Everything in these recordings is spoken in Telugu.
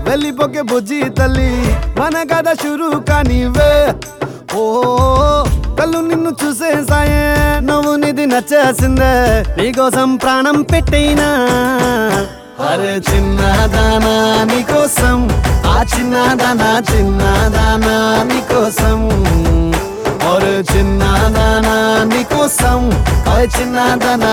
వెళ్ళిపోకే బుజ్జి తల్లి మన కథ షురు కానివే ఓ కళ్ళు నిన్ను చూసేసాయే నువ్వు నిధి నచ్చేసిందే నీకోసం ప్రాణం పెట్టైనా అరే చిన్నదానా నీకోసం ఆ చిన్నదానా నీకోసం ఒరే చిన్నదానా నీకోసం చిన్నదానా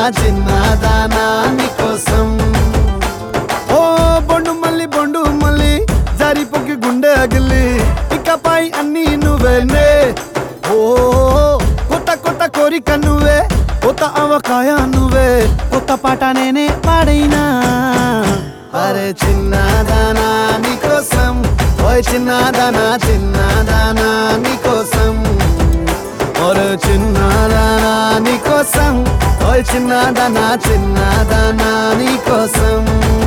నీకోసం ఓ బొండు మళ్ళీ జారిపోకి గుండె అగిలి ఇకపై అన్ని నువ్వేనే ఓ కొత్త కోరిక నువ్వే కొత్త అవకాయ నువ్వే కొత్త పాట నేనే పాడైనా అరే చిన్నదానా నీకోసం ఓయ్ చిన్నదానా నీకోసం ఒరే చిన్నదానా నీకోసం ఓయ్ చిన్నదానా నీకోసం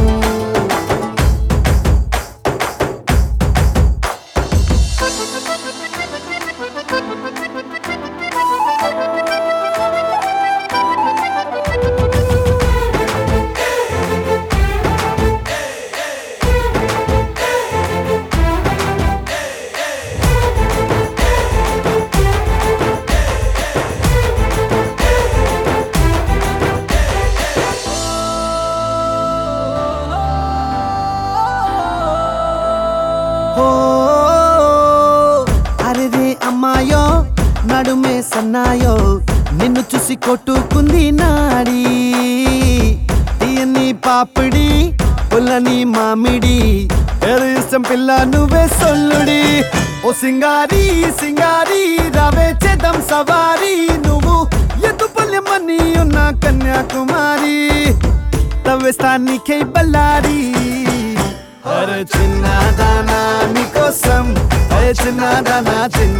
అరే అమ్మాయో నడుమే సన్నాయో నిన్ను చూసి కొట్టుకుంది నాడి తీయని పాపిడి పుల్లని మామిడి ఇష్టం పిల్ల నువ్వే సొల్లుడి ఓ సింగారి రావే చేద్దాం సవారీ నువ్వు ఎత్తుపల్లెమని ఉన్న కన్యాకుమారి తవ్వేస్తానికై బల్లారి అరే చిన్నదానా నీకోసం అరే చిన్నదానా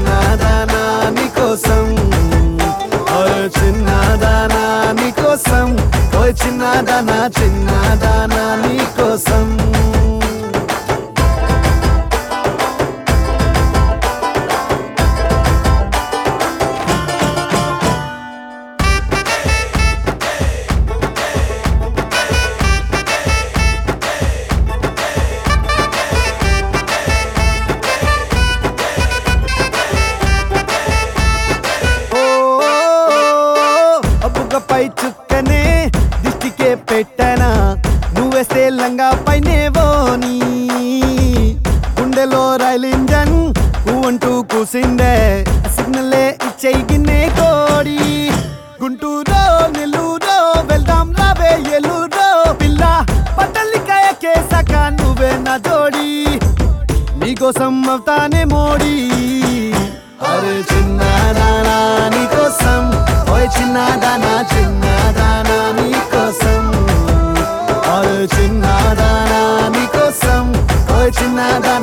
నీకోసం అరే చిన్నదానా నీకోసం ఓయ్ చిన్నదానా నీకోసం పై చుక్కనే దిష్టికే పెట్టనా నువ్వేస్తే లంగా పైనేవోని గుండెలో రైల్ ఇంజన్ అంటూ కూసిందే సిగ్నలే ఇచ్చేయి గిన్నే కోడి గుంటూరో నెల్లూరో వెళ్దాం రావే ఎల్లూరో పిల్ల పట్టలికాయ కేసాక నువ్వే నా జోడి నీకోసం అవుతానే మోడీ అరే చిన్నదానా నీకోసం ఓయ్ చిన్నదానా నీకోసం అరే చిన్నదానా నీకోసం ఓయ్ చిన్నదానా